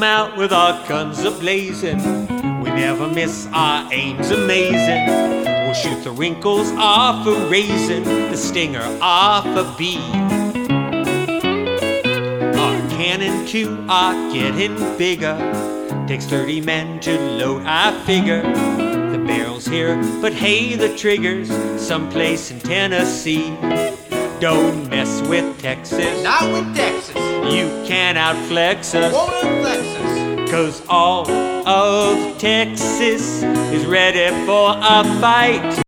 come out with our guns a-blazing. We never miss, our aim's amazing. We'll shoot the wrinkles off a raisin, the stinger off a bee. Our cannon too are getting bigger. Takes 30 men to load, I figure. The barrel's here, but hey, the trigger's someplace in Tennessee. Don't mess with Texas. Not with Texas. You can't outflex us. Won't outflex us. 'Cause all of Texas is ready for a fight.